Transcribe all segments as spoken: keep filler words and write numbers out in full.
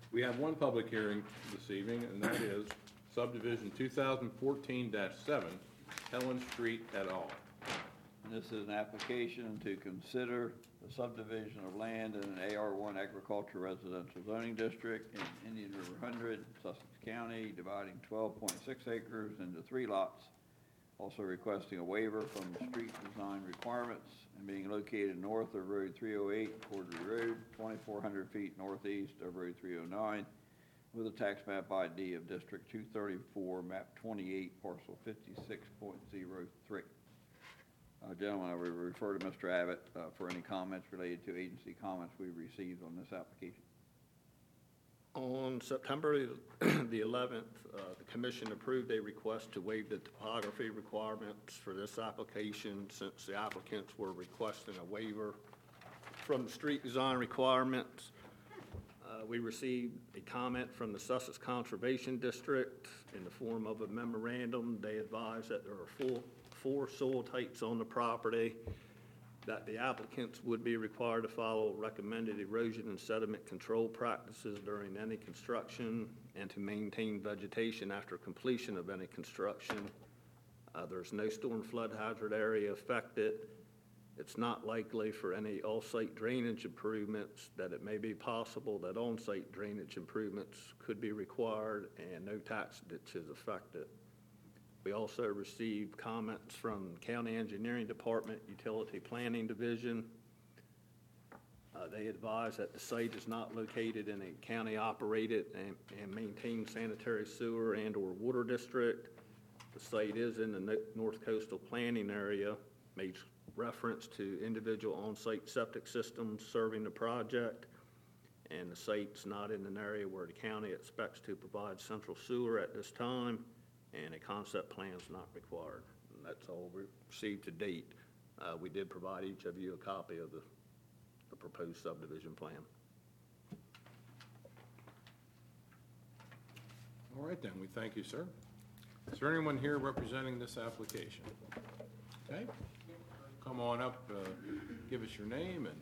We have one public hearing this evening, and that is subdivision two thousand fourteen dash seven, Helen Street et al. This is an application to consider the subdivision of land in an A R one agricultural residential zoning district in Indian River Hundred, Sussex County, dividing twelve point six acres into three lots. Also requesting a waiver from the street design requirements and being located north of Road three oh eight, Cordery Road, twenty-four hundred feet northeast of Road three oh nine, with a tax map I D of District two thirty-four, map twenty-eight, parcel fifty-six point zero three. Uh, gentlemen, I will refer to Mister Abbott uh, for any comments related to agency comments we received on this application. On September the eleventh, uh, the Commission approved a request to waive the topography requirements for this application since the applicants were requesting a waiver from the street design requirements. Uh, we received a comment from the Sussex Conservation District in the form of a memorandum. They advised that there are four, four soil types on the property, that the applicants would be required to follow recommended erosion and sediment control practices during any construction and to maintain vegetation after completion of any construction. Uh, there's no storm flood hazard area affected. It's not likely for any off-site drainage improvements, that it may be possible that on-site drainage improvements could be required, and no tax ditch is affected. We also received comments from County Engineering Department, Utility Planning Division. Uh, they advise that the site is not located in a county-operated and, and maintained sanitary sewer and or water district. The site is in the no North Coastal Planning Area, made reference to individual on-site septic systems serving the project, and the site's not in an area where the county expects to provide central sewer at this time, and a concept plan is not required. And that's all we received to date. Uh, we did provide each of you a copy of the, the proposed subdivision plan. All right, then, we thank you, sir. Is there anyone here representing this application? Okay, come on up, uh, give us your name and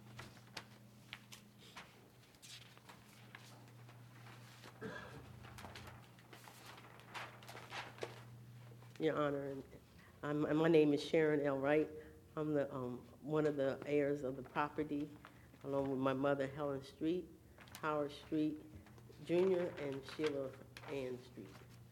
Your Honor, I'm, my name is Sharon L. Wright. I'm the um, one of the heirs of the property, along with my mother, Helen Street, Howard Street, Junior, and Sheila Ann Street.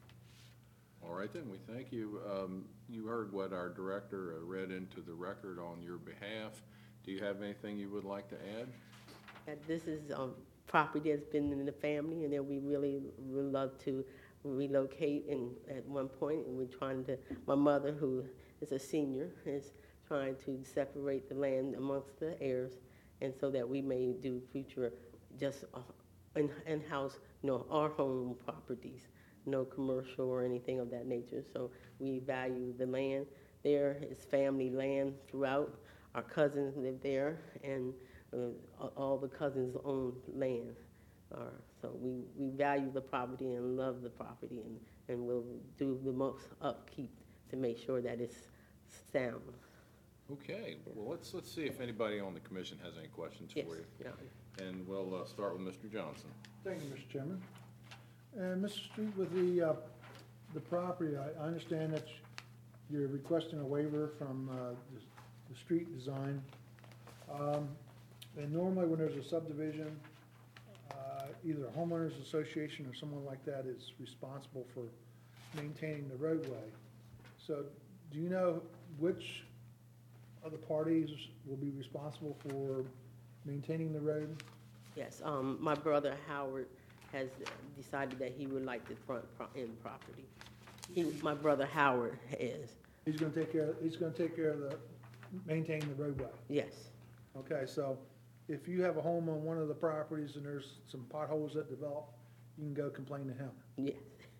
all right, then, we thank you. Um, you heard what our director uh, read into the record on your behalf. Do you have anything you would like to add? That this is um, property that's been in the family, and that we really would love to relocate. And at one point, and we're trying to, my mother, who is a senior, is trying to separate the land amongst the heirs, and so that we may do future just uh, in, in-house, you know, our home properties, no commercial or anything of that nature. So we value the land there. It's family land throughout. Our cousins live there, and uh, all the cousins own land. Uh, so we, we value the property and love the property, and, and we'll do the most upkeep to make sure that it's sound. Okay, well, let's, let's see if anybody on the commission has any questions Yes, for you. yeah. And we'll uh, start with Mister Johnson. Thank you, Mister Chairman. And Mister Street, with the, uh, the property, I I understand that you're requesting a waiver from uh, the, the street design. Um, and normally when there's a subdivision, uh, either a homeowners association or someone like that is responsible for maintaining the roadway. So do you know which of the parties will be responsible for maintaining the road? Yes, um, my brother Howard has decided that he would like the front pro end property. He, my brother Howard is. He's gonna take care, he's gonna take care of the, maintaining the roadway. Yes, Okay, so if you have a home on one of the properties and there's some potholes that develop, you can go complain to him. yes,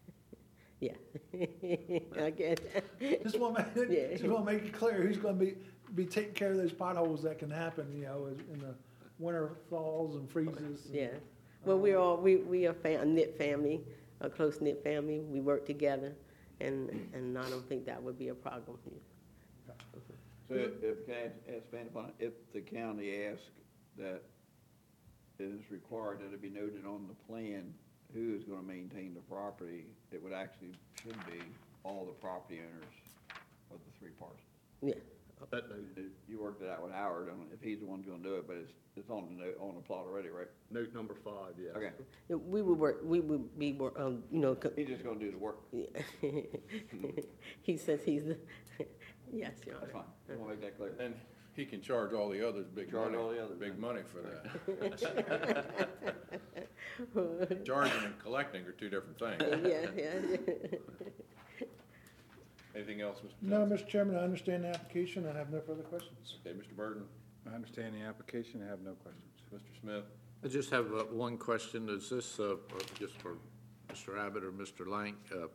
yeah. I get that. Just wanna make, Yeah. just wanna make it clear, who's gonna be, be taking care of those potholes that can happen, you know, as- in the winter falls and freezes. and- Yeah. Well, we're all, we, we are a knit family, a close-knit family. We work together, and, and I don't think that would be a problem here. So if, if, can I ask, expand upon it, if the county asks that it is required that it be noted on the plan who is gonna maintain the property. It would actually, should be all the property owners of the three parcels. Yeah, That note, It- You worked it out with Howard, I don't know if he's the one gonna do it, but it's, it's on the, note- on the plot already, right? note number five, yes. Okay, Yeah, we would work, we would be, wor- um, you know, co- he's just gonna do the work. he says he's the, yes, Your That's Honor. fine, I wanna make that clear. And he can charge all the others big Charge money, all the others, big then. money for that. Charging and collecting are two different things. Yeah, yeah. Anything else, Mister No, Johnson? Mister Chairman, I understand the application. I have no further questions. Okay, Mister Burton, I understand the application, I have no questions. Mister Smith, I just have uh, one question. Is this, uh, or just for Mister Abbott or Mister Lank? uh, uh,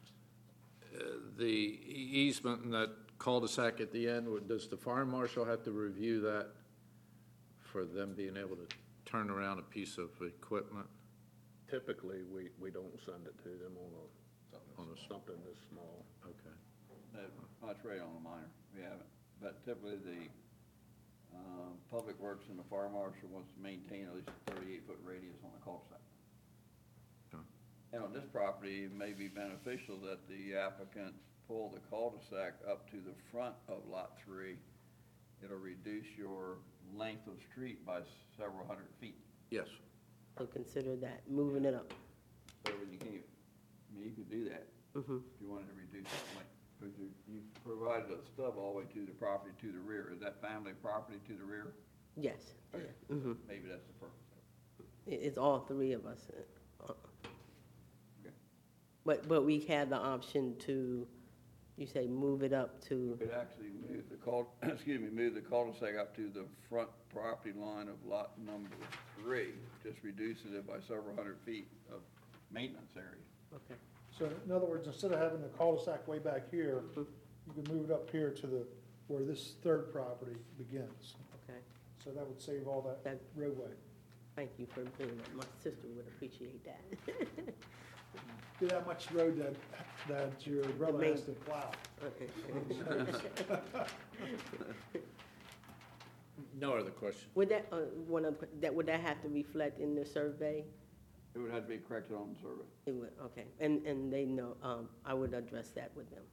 The easement and that cul-de-sac at the end, would- does the fire marshal have to review that for them being able to turn around a piece of equipment? Typically, we, we don't send it to them on a, on a something this small. Okay. No, that's right on the minor, we haven't, but typically the, uh, Public Works and the fire marshal wants to maintain at least a thirty-eight foot radius on the cul-de-sac. Okay. And on this property, it may be beneficial that the applicant pull the cul-de-sac up to the front of lot three. It'll reduce your length of street by several hundred feet. Yes. So consider that, moving it up. So you can, I mean, you could do that Mhm. if you wanted to reduce that length. Because you, you provided a stub all the way to the property to the rear. Is that family property to the rear? Yes, yeah. Mhm. Maybe that's the purpose of it. It- It's all three of us. uh, Okay. But, but we had the option to, you say, move it up to, Could actually move the cul, excuse me, move the cul-de-sac up to the front property line of lot number three, just reduces it by several hundred feet of maintenance area. okay, So in other words, instead of having the cul-de-sac way back here, you can move it up here to the, where this third property begins. okay. So that would save all that That- roadway. Thank you for doing that. My sister would appreciate that. Do that much road that, that your brother has to plow. No other question. Would that, uh, one of, that, would that have to reflect in the survey? It would have to be corrected on the survey. It would, okay, and, and they know, um, I would address that with them.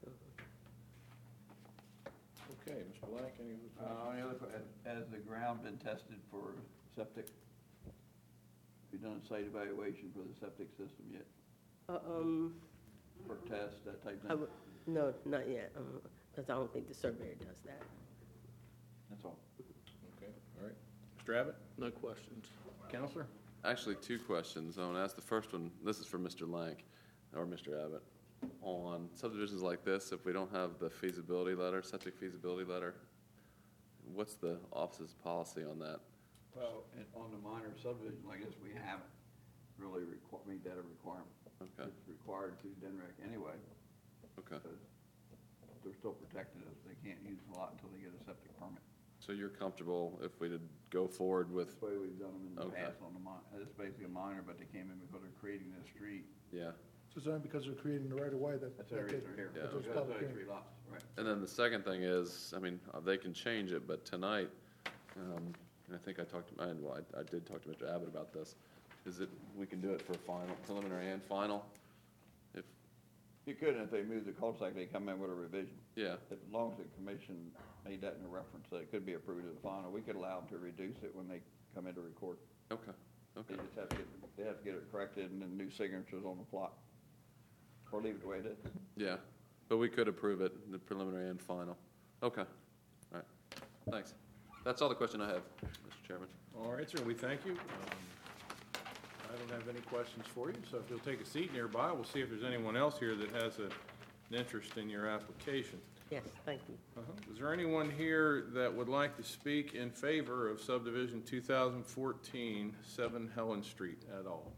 okay, Mister Blank, any other questions? Uh, any other, que- has, has the ground been tested for septic? Have you done a site evaluation for the septic system yet? Uh, um, For test, that type I of thing? would, no, not yet, um, because I don't think the surveyor does that. That's all. Okay, all right. Mister Abbott, No questions. Counselor? Actually, two questions. I want to ask the first one, this is for Mister Lank, or Mister Abbott. On subdivisions like this, if we don't have the feasibility letter, septic feasibility letter, what's the office's policy on that? Well, and on the minor subdivision, I guess we haven't really requ- made that a requirement. Okay, It's required through D N R E C anyway, okay. because they're still protected as they can't use the lot until they get a septic permit. So you're comfortable if we did go forward with, That's the way we've done them in the Okay. past on the min, it's basically a minor, but they came in because they're creating this street. yeah. So it's only because they're creating the right of way that. That's the that reason they- they're here. Yeah. that there's Because public those hearing. three lots, right. And then the second thing is, I mean, uh, they can change it, but tonight, um, and I think I talked to, I, well, I, I did talk to Mister Abbott about this, is it, we can do it for final, preliminary and final? If, You could, and if they move the cul-de-sac, they come in with a revision. yeah, As long as the commission made that in a reference, that it could be approved as a final, we could allow them to reduce it when they come in to record. okay, They okay. just have to get, they have to get it corrected and then new signatures on the plot. Or leave it the way it is. Yeah, but we could approve it, the preliminary and final. Okay, all right, thanks. That's all the question I have, Mister Chairman. All right, sir, we thank you. Um, I don't have any questions for you, so if you'll take a seat nearby, we'll see if there's anyone else here that has a, an interest in your application. Yes, thank you. Uh-huh. Is there anyone here that would like to speak in favor of subdivision two thousand fourteen, seven Helen Street at all?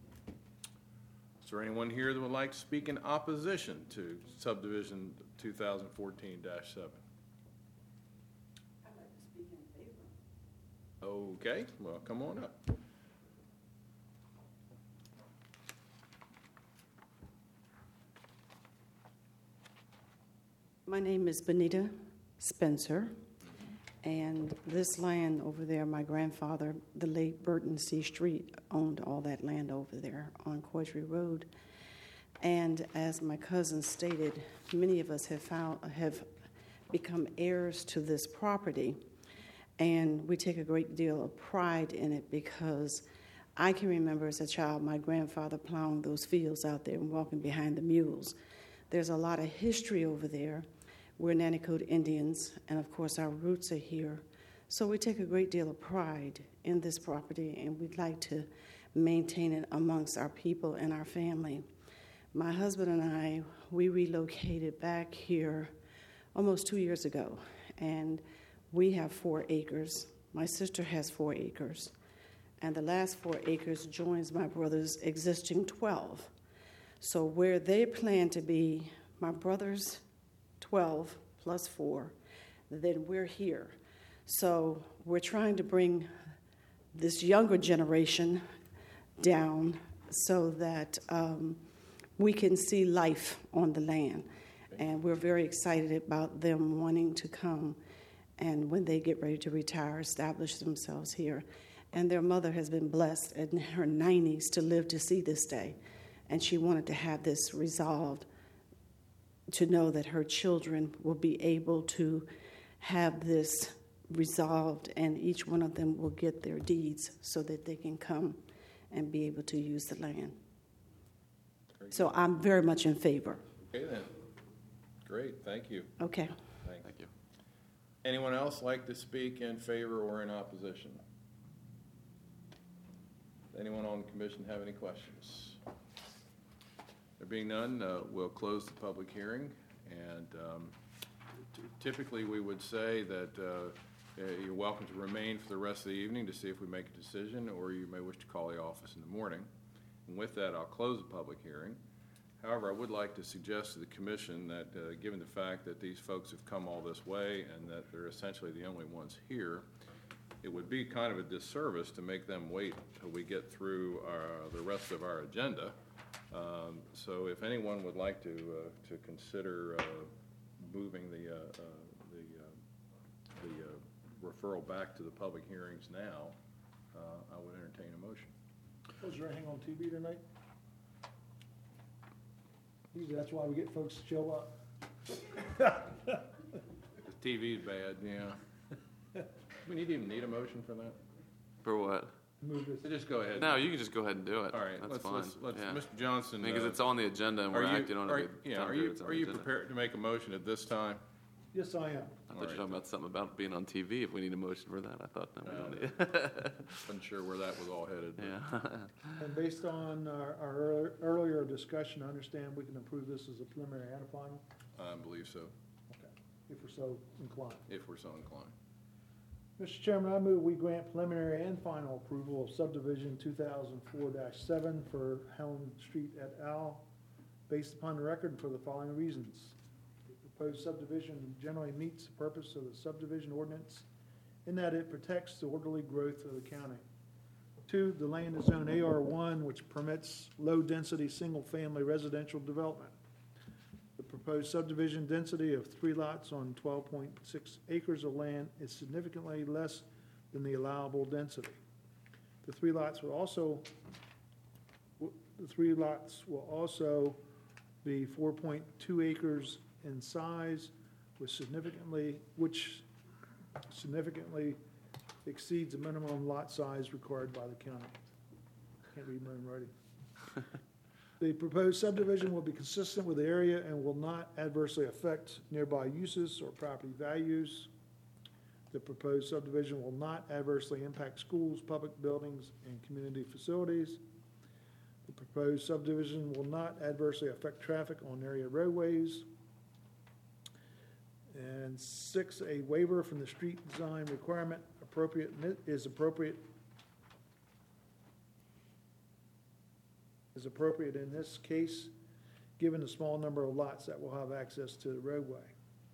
Is there anyone here that would like to speak in opposition to subdivision two thousand fourteen seven? I'd like to speak in favor. Okay, well, come on up. My name is Benita Spencer, And this land over there, my grandfather, the late Burton C. Street, owned all that land over there on Cordray Road. And as my cousin stated, many of us have found have become heirs to this property, and we take a great deal of pride in it because I can remember as a child my grandfather plowing those fields out there and walking behind the mules. There's a lot of history over there. We're Nanticoke Indians, and of course our roots are here. So we take a great deal of pride in this property, and we'd like to maintain it amongst our people and our family. My husband and I, we relocated back here almost two years ago, and we have four acres. My sister has four acres, and the last four acres joins my brother's existing twelve. So where they plan to be, my brother's twelve plus four, then we're here. So we're trying to bring this younger generation down so that um, we can see life on the land. And we're very excited about them wanting to come and when they get ready to retire, establish themselves here. And their mother has been blessed in her nineties to live to see this day. And she wanted to have this resolved, to know that her children will be able to have this resolved, and each one of them will get their deeds so that they can come and be able to use the land. Great. So I'm very much in favor. Okay then. Great, thank you. Okay. Thank Thank you. Anyone else like to speak in favor or in opposition? Anyone on the commission have any questions? There being none, uh, we'll close the public hearing. And um, t- typically, we would say that uh, uh, you're welcome to remain for the rest of the evening to see if we make a decision, or you may wish to call the office in the morning. And with that, I'll close the public hearing. However, I would like to suggest to the commission that, uh, given the fact that these folks have come all this way and that they're essentially the only ones here, it would be kind of a disservice to make them wait till we get through our, the rest of our agenda. Um, so if anyone would like to uh, to consider uh, moving the uh, uh, the uh, the uh, referral back to the public hearings now, uh, I would entertain a motion. Was there anything on T V tonight? Usually that's why we get folks to show up. The T V's bad, yeah. We need even need a motion for that? For what? Move this. So just go ahead. No, you can just go ahead and do it. All right, That's let's, fine. let's, let's, Yeah. Mister Johnson. Because uh, it's on the agenda and are we're you- acting on are- it. at the Yeah, time are period you, it's on are the you agenda. prepared to make a motion at this time? Yes, I am. I thought you All were right. talking about something about being on T V, if we need a motion for that. I thought, no, we Uh, don't need. Wasn't sure where that was all headed. but- Yeah. And based on our, our earlier- earlier discussion, I understand we can approve this as a preliminary and a final, I believe so, if we're so inclined. if we're so inclined. Mister Chairman, I move we grant preliminary and final approval of subdivision two thousand four dash seven for Helen Street et al., based upon the record and for the following reasons. The proposed subdivision generally meets the purpose of the subdivision ordinance in that it protects the orderly growth of the county. Two, the land is zone A R one, which permits low-density, single-family residential development. The proposed subdivision density of three lots on twelve point six acres of land is significantly less than the allowable density. The three lots will also, the three lots will also be four point two acres in size, which significantly, which significantly exceeds the minimum lot size required by the county. Can't read my own writing. The proposed subdivision will be consistent with the area and will not adversely affect nearby uses or property values. The proposed subdivision will not adversely impact schools, public buildings, and community facilities. The proposed subdivision will not adversely affect traffic on area roadways. And six, a waiver from the street design requirement appropriate is appropriate is appropriate in this case, given the small number of lots that will have access to the roadway.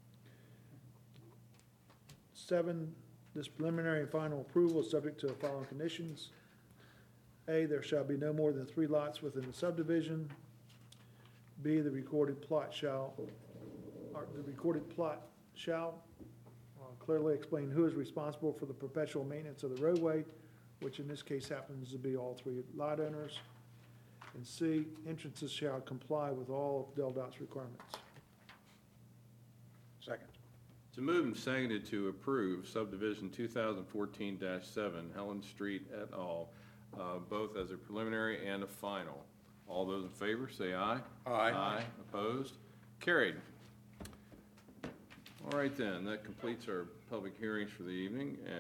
Seven, this preliminary and final approval is subject to the following conditions. A, there shall be no more than three lots within the subdivision. B, the recorded plot shall, or the recorded plot shall, I'll clearly explain who is responsible for the perpetual maintenance of the roadway, which in this case happens to be all three lot owners. And C, entrances shall comply with all of Del Dot's requirements. Second. It's moved and seconded to approve subdivision two thousand fourteen dash seven Helen Street et al., uh, both as a preliminary and a final. All those in favor, say aye. Aye. Aye. Opposed? Carried. All right then, that completes our public hearings for the evening.